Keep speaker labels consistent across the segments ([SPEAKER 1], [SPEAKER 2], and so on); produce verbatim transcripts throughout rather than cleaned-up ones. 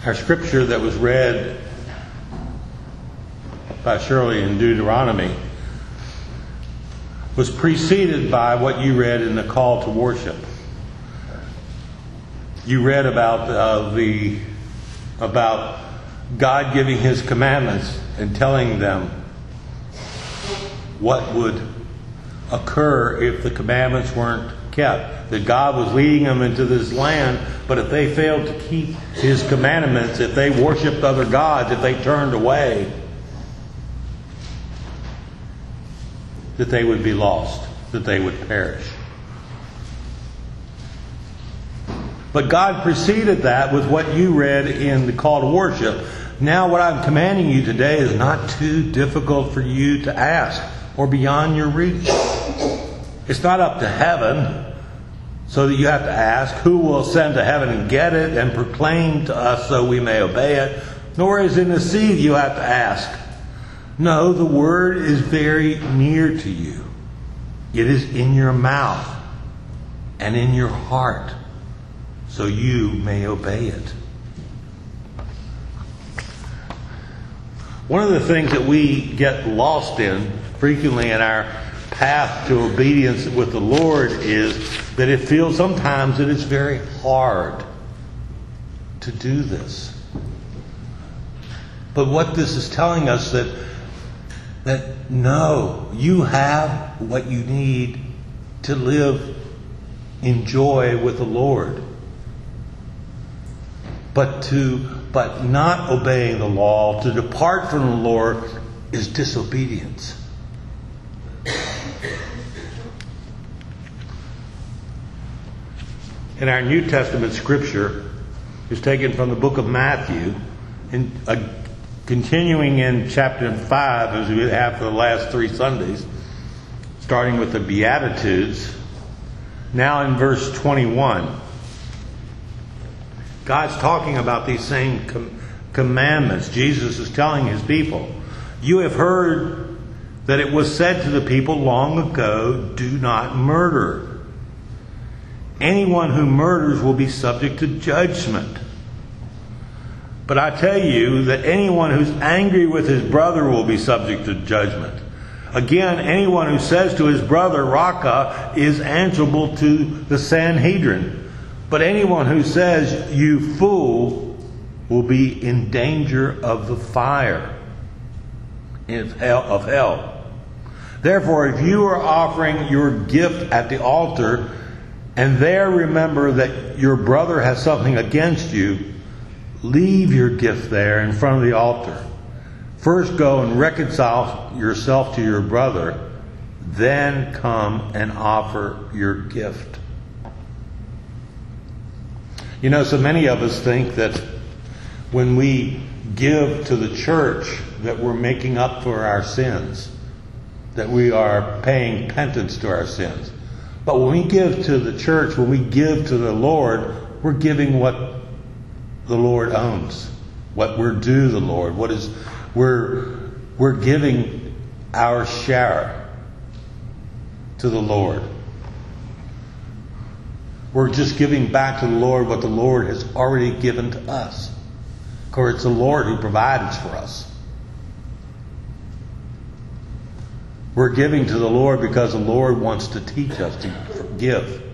[SPEAKER 1] Our scripture that was read by Shirley in Deuteronomy was preceded by what you read in the call to worship. You read about uh, the about God giving His commandments and telling them what would occur if the commandments weren't kept. That God was leading them into this land, but if they failed to keep His commandments, if they worshipped other gods, if they turned away, that they would be lost, that they would perish. But God preceded that with what you read in the call to worship. Now what I'm commanding you today is not too difficult for you to ask or beyond your reach. It's not up to heaven so that you have to ask who will ascend to heaven and get it and proclaim to us so we may obey it. Nor is it in the sea that you have to ask. No, the word is very near to you. It is in your mouth and in your heart, so you may obey it. One of the things that we get lost in frequently in our path to obedience with the Lord is that it feels sometimes that it's very hard to do this. But what this is telling us that that no, you have what you need to live in joy with the Lord. But to but not obeying the law, to depart from the Lord, is disobedience. In our New Testament scripture is taken from the book of Matthew, in uh, continuing in chapter five, as we have for the last three Sundays, starting with the Beatitudes. Now in verse twenty-one, God's talking about these same com- commandments. Jesus is telling His people, you have heard that it was said to the people long ago, do not murder. Anyone who murders will be subject to judgment. But I tell you that anyone who's angry with his brother will be subject to judgment. Again, anyone who says to his brother, Raka, is answerable to the Sanhedrin. But anyone who says, you fool, will be in danger of the fire of hell. Therefore, if you are offering your gift at the altar, and there remember that your brother has something against you, leave your gift there in front of the altar. First go and reconcile yourself to your brother, then come and offer your gift. You know, so many of us think that when we give to the church that we're making up for our sins, that we are paying penance to our sins. But when we give to the church, when we give to the Lord, we're giving what the Lord owns, what we're due the Lord, what is we're we're giving our share to the Lord. We're just giving back to the Lord what the Lord has already given to us. Of course, it's the Lord who provides for us. We're giving to the Lord because the Lord wants to teach us to give.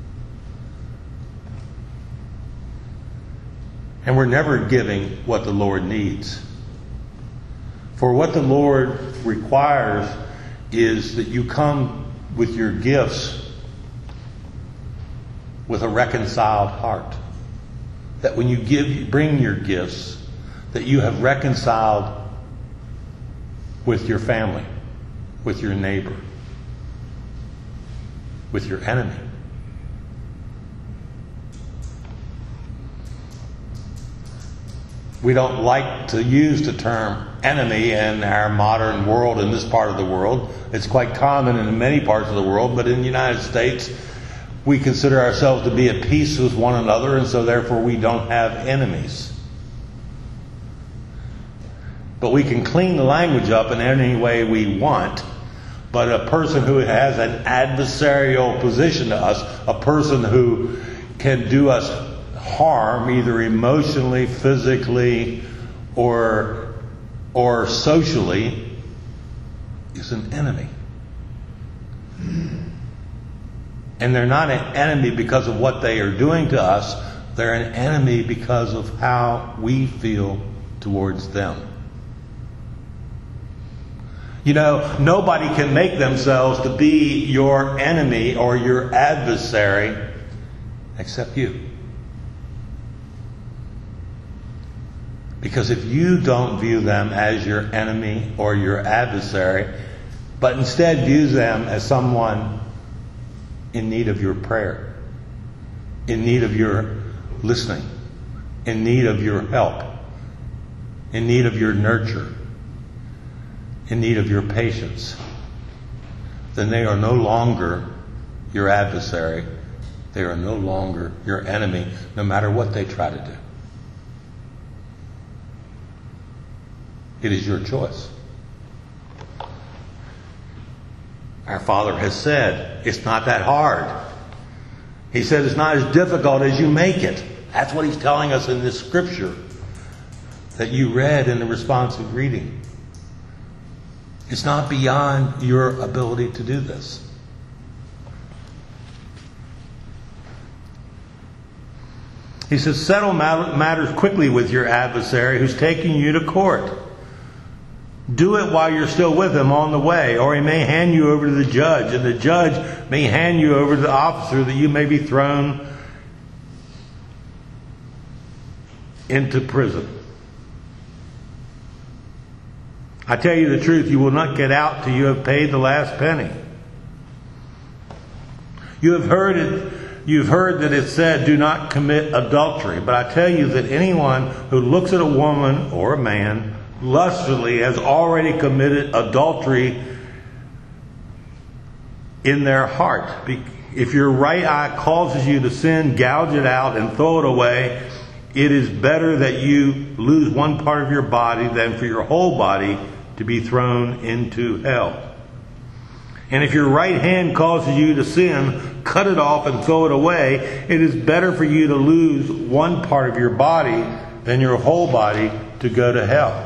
[SPEAKER 1] And we're never giving what the Lord needs. For what the Lord requires is that you come with your gifts with a reconciled heart. That when you give, bring your gifts, that you have reconciled with your family, with your neighbor, with your enemy. We don't like to use the term enemy in our modern world, in this part of the world. It's quite common in many parts of the world, but in the United States, we consider ourselves to be at peace with one another, and so therefore we don't have enemies. But we can clean the language up in any way we want. But a person who has an adversarial position to us, a person who can do us harm, either emotionally, physically, or, or socially, is an enemy. And they're not an enemy because of what they are doing to us. They're an enemy because of how we feel towards them. You know, nobody can make themselves to be your enemy or your adversary except you. Because if you don't view them as your enemy or your adversary, but instead views them as someone in need of your prayer, in need of your listening, in need of your help, in need of your nurture, in need of your patience, then they are no longer your adversary. They are no longer your enemy, no matter what they try to do. It is your choice. Our Father has said, it's not that hard. He said it's not as difficult as you make it. That's what He's telling us in this scripture that you read in the responsive reading. It's not beyond your ability to do this. He says, settle matters quickly with your adversary who's taking you to court. Do it while you're still with him on the way, or he may hand you over to the judge, and the judge may hand you over to the officer, that you may be thrown into prison. I tell you the truth, you will not get out till you have paid the last penny. You have heard it, you've heard that it said, do not commit adultery. But I tell you that anyone who looks at a woman or a man lustfully has already committed adultery in their heart. If your right eye causes you to sin, gouge it out and throw it away. It is better that you lose one part of your body than for your whole body to be thrown into hell. And if your right hand causes you to sin, cut it off and throw it away. It is better for you to lose one part of your body than your whole body to go to hell.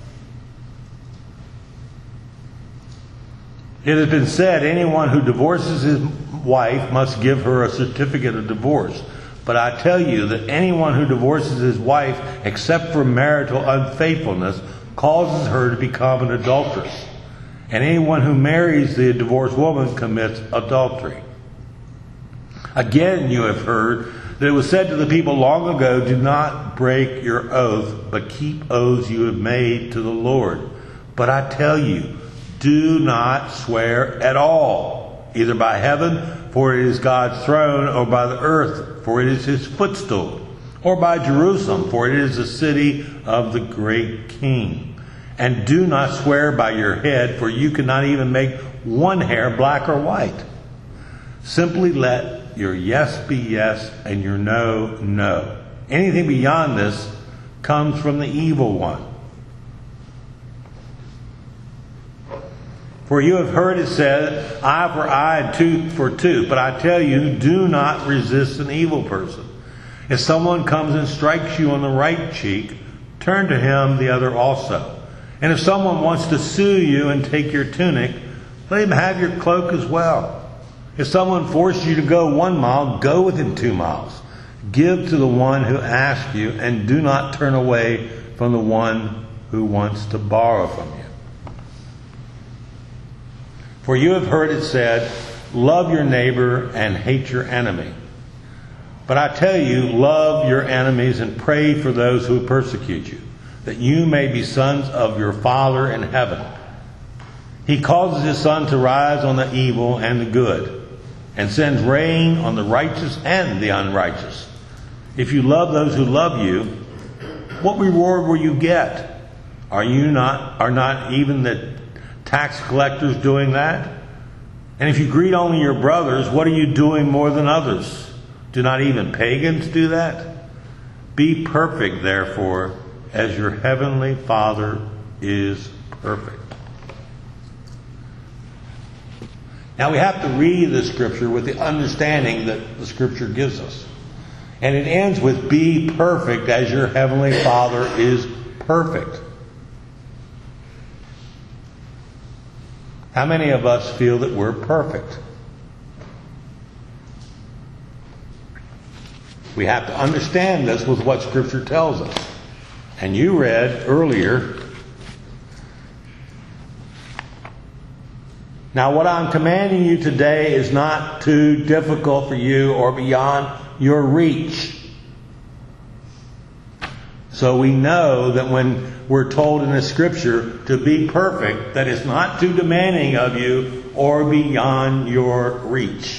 [SPEAKER 1] It has been said, anyone who divorces his wife must give her a certificate of divorce. But I tell you that anyone who divorces his wife, except for marital unfaithfulness, causes her to become an adulteress. And anyone who marries the divorced woman commits adultery. Again, you have heard that it was said to the people long ago, do not break your oath, but keep oaths you have made to the Lord. But I tell you, do not swear at all, either by heaven, for it is God's throne, or by the earth, for it is His footstool, or by Jerusalem, for it is the city of the great King. And do not swear by your head, for you cannot even make one hair black or white. Simply let your yes be yes and your no, no. Anything beyond this comes from the evil one. For you have heard it said, eye for eye and tooth for tooth. But I tell you, do not resist an evil person. If someone comes and strikes you on the right cheek, turn to him the other also. And if someone wants to sue you and take your tunic, let him have your cloak as well. If someone forces you to go one mile, go with him two miles. Give to the one who asks you, and do not turn away from the one who wants to borrow from you. For you have heard it said, love your neighbor and hate your enemy. But I tell you, love your enemies and pray for those who persecute you, that you may be sons of your Father in heaven. He causes His sun to rise on the evil and the good, and sends rain on the righteous and the unrighteous. If you love those who love you, what reward will you get? Are you not, are not even the tax collectors doing that? And if you greet only your brothers, what are you doing more than others? Do not even pagans do that? Be perfect, therefore, as your heavenly Father is perfect. Now we have to read the Scripture with the understanding that the Scripture gives us. And it ends with, be perfect as your heavenly Father is perfect. How many of us feel that we're perfect? We have to understand this with what Scripture tells us. And you read earlier, now what I'm commanding you today is not too difficult for you or beyond your reach. So we know that when we're told in the Scripture to be perfect, that it's not too demanding of you or beyond your reach.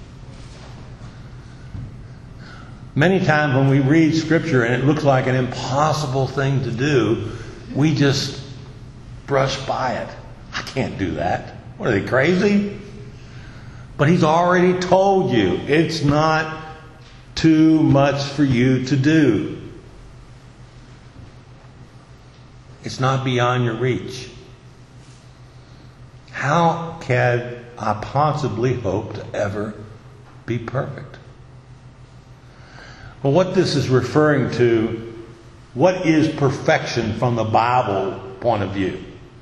[SPEAKER 1] Many times when we read Scripture and it looks like an impossible thing to do, we just brush by it. I can't do that. What are they, crazy? But He's already told you it's not too much for you to do. It's not beyond your reach. How can I possibly hope to ever be perfect? Well, what this is referring to, what is perfection from the Bible point of view?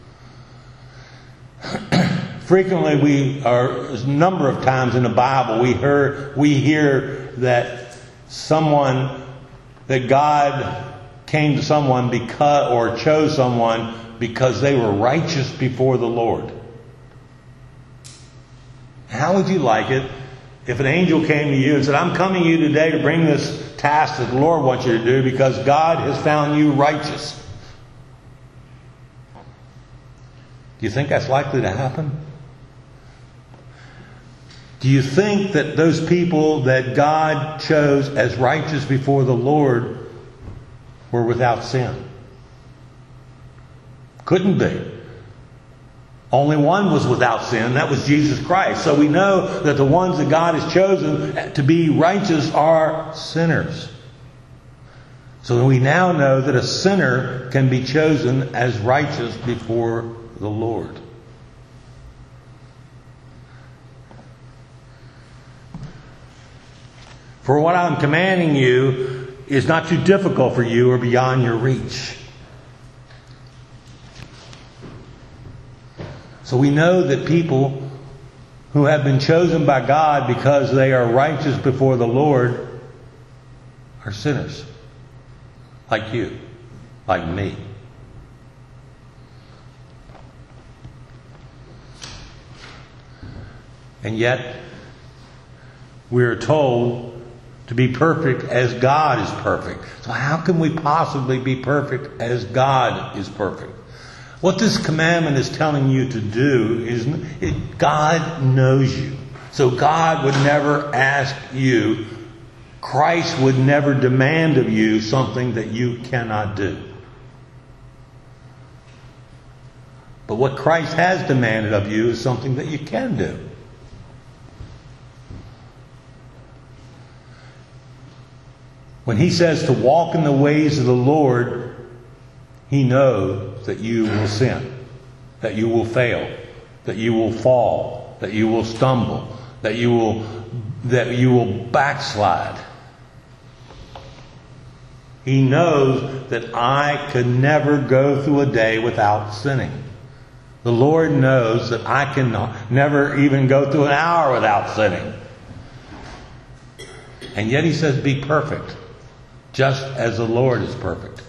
[SPEAKER 1] Frequently, we are a number of times in the Bible we hear we hear that someone that God came to someone because or chose someone because they were righteous before the Lord. How would you like it if an angel came to you and said, I'm coming to you today to bring this task that the Lord wants you to do because God has found you righteous? Do you think that's likely to happen? Do you think that those people that God chose as righteous before the Lord were without sin? Couldn't be. Only one was without sin. That was Jesus Christ. So we know that the ones that God has chosen to be righteous are sinners. So we now know that a sinner can be chosen as righteous before the Lord. For what I'm commanding you is not too difficult for you or beyond your reach. So we know that people who have been chosen by God because they are righteous before the Lord are sinners. Like you. Like me. And yet, we are told to be perfect as God is perfect. So how can we possibly be perfect as God is perfect? What this commandment is telling you to do is, it, God knows you. So God would never ask you, Christ would never demand of you something that you cannot do. But what Christ has demanded of you is something that you can do. When He says to walk in the ways of the Lord, He knows that you will sin, that you will fail, that you will fall, that you will stumble, that you will that you will backslide. He knows that I could never go through a day without sinning. The Lord knows that I can never even go through an hour without sinning. And yet He says, be perfect, just as the Lord is perfect.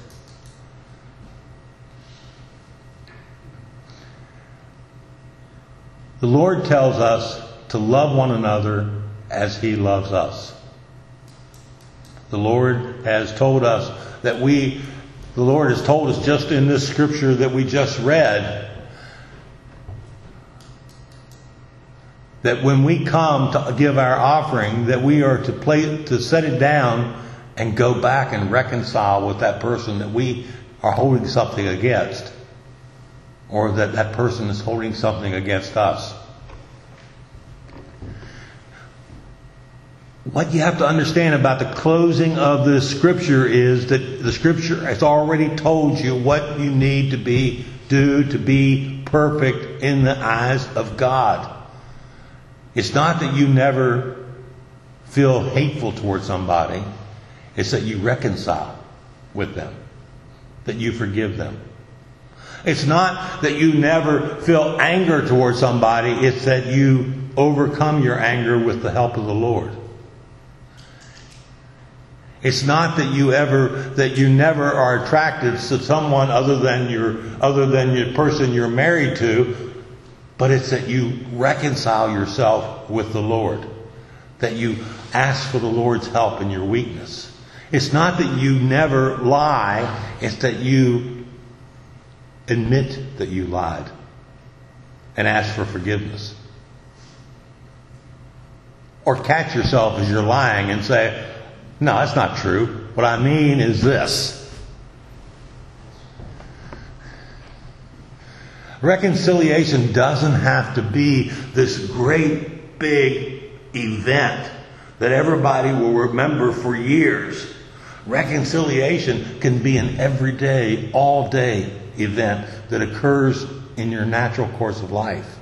[SPEAKER 1] The Lord tells us to love one another as He loves us. The Lord has told us that we, the Lord has told us just in this scripture that we just read, that when we come to give our offering, that we are to play, to set it down and go back and reconcile with that person that we are holding something against, or that that person is holding something against us. What you have to understand about the closing of the scripture is that the scripture has already told you what you need to be do to be perfect in the eyes of God. It's not that you never feel hateful towards somebody. It's that you reconcile with them, that you forgive them. It's not that you never feel anger towards somebody. It's that you overcome your anger with the help of the Lord. It's not that you ever, that you never are attracted to someone other than your, other than your person you're married to, but it's that you reconcile yourself with the Lord. That you ask for the Lord's help in your weakness. It's not that you never lie. It's that you admit that you lied and ask for forgiveness. Or catch yourself as you're lying and say, no, that's not true. What I mean is this. Reconciliation doesn't have to be this great big event that everybody will remember for years. Reconciliation can be an everyday, all day event that occurs in your natural course of life.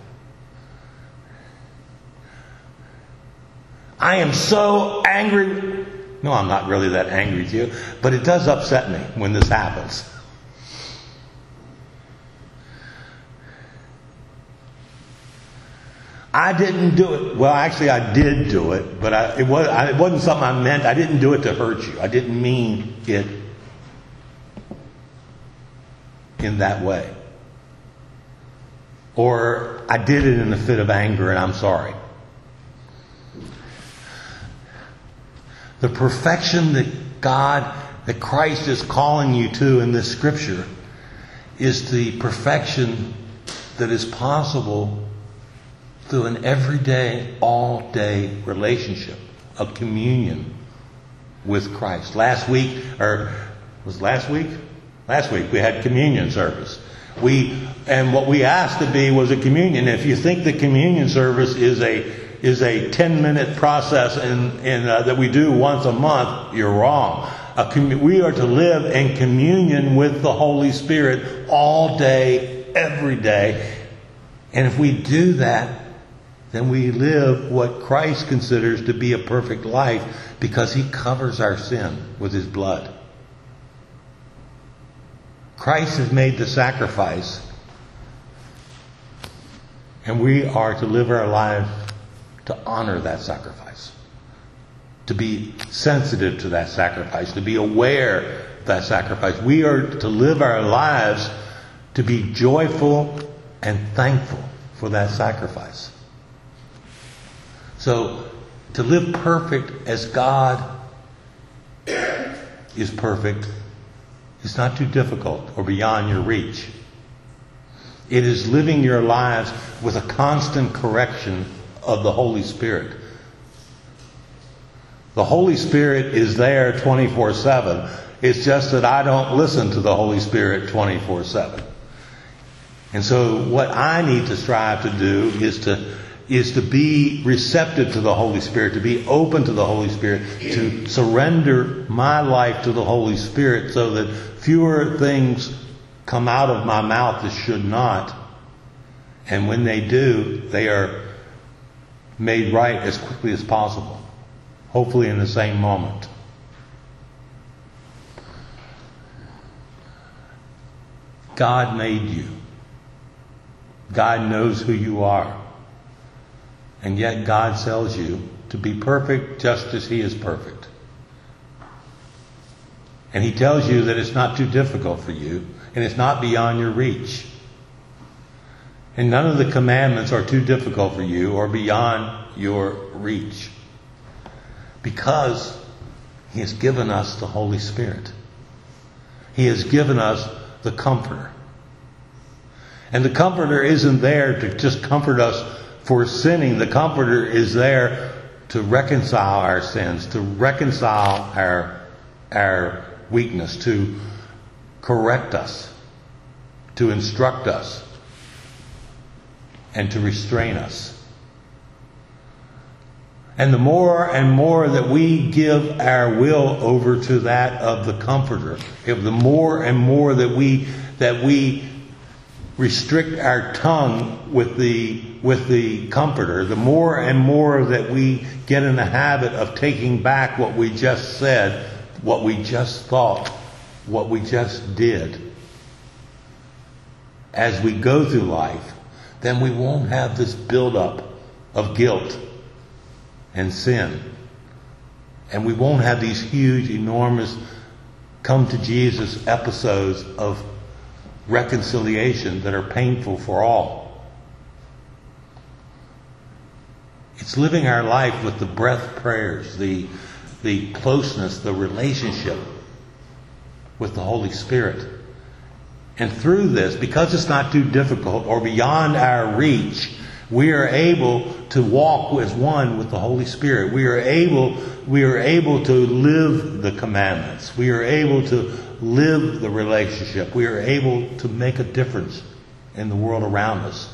[SPEAKER 1] I am so angry. No, I'm not really that angry with you, but it does upset me when this happens. I didn't do it. Well, actually, I did do it, but I, it, was, I, it wasn't something I meant. I didn't do it to hurt you. I didn't mean it in that way. Or I did it in a fit of anger, and I'm sorry. The perfection that God, that Christ is calling you to in this scripture is the perfection that is possible through an everyday, all-day relationship, a communion with Christ. Last week, or was it last week? Last week we had communion service. We and what we asked to be was a communion. If you think the communion service is a is a ten minute process in, in uh, that we do once a month, you're wrong. A com- we are to live in communion with the Holy Spirit all day, every day. And if we do that, then we live what Christ considers to be a perfect life because He covers our sin with His blood. Christ has made the sacrifice, and we are to live our lives to honor that sacrifice, to be sensitive to that sacrifice, to be aware of that sacrifice. We are to live our lives to be joyful and thankful for that sacrifice. So, to live perfect as God is perfect is not too difficult or beyond your reach. It is living your lives with a constant correction of the Holy Spirit. The Holy Spirit is there twenty-four seven. It's just that I don't listen to the Holy Spirit twenty-four seven. And so what I need to strive to do is to is to be receptive to the Holy Spirit, to be open to the Holy Spirit, to surrender my life to the Holy Spirit so that fewer things come out of my mouth that should not. And when they do, they are made right as quickly as possible. Hopefully in the same moment. God made you. God knows who you are. And yet God tells you to be perfect just as He is perfect. And He tells you that it's not too difficult for you, and it's not beyond your reach. And none of the commandments are too difficult for you or beyond your reach. Because He has given us the Holy Spirit. He has given us the Comforter. And the Comforter isn't there to just comfort us for sinning. The Comforter is there to reconcile our sins, to reconcile our, our weakness, to correct us, to instruct us, and to restrain us. And the more and more that we give our will over to that of the Comforter, if the more and more that we that we restrict our tongue with the with the Comforter, the more and more that we get in the habit of taking back what we just said, what we just thought, what we just did, as we go through life, then we won't have this buildup of guilt and sin. And we won't have these huge, enormous come to Jesus episodes of reconciliation that are painful for all. It's living our life with the breath prayers, the, the closeness, the relationship with the Holy Spirit. And through this, because it's not too difficult or beyond our reach, we are able to walk as one with the Holy Spirit. We are able, we are able to live the commandments. We are able to live the relationship. We are able to make a difference in the world around us.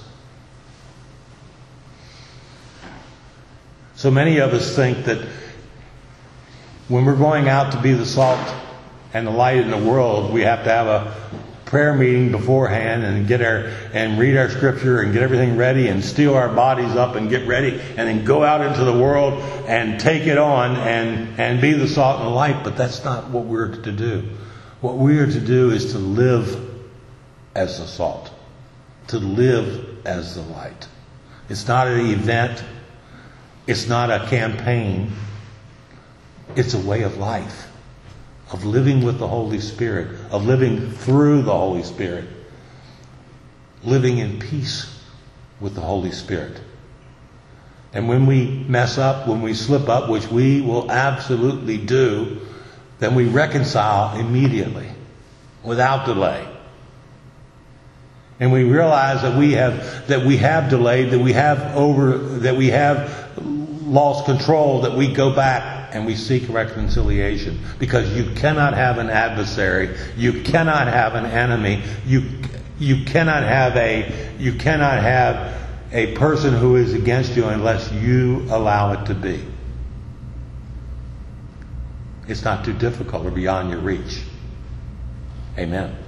[SPEAKER 1] So many of us think that when we're going out to be the salt and the light in the world, we have to have a prayer meeting beforehand and get our and read our scripture and get everything ready and steel our bodies up and get ready and then go out into the world and take it on and and be the salt and the light. But that's not what we're to do. What we are to do is to live as the salt, to live as the light. It's not an event. It's not a campaign. It's a way of life. Of living with the Holy Spirit, of living through the Holy Spirit, living in peace with the Holy Spirit. And when we mess up, when we slip up, which we will absolutely do, then we reconcile immediately, without delay. And we realize that we have that we have delayed, that we have over, that we have lost control, that we go back and we seek reconciliation. Because you cannot have an adversary, you cannot have an enemy, you you cannot have a you cannot have a person who is against you unless you allow it to be. It's not too difficult or beyond your reach. Amen.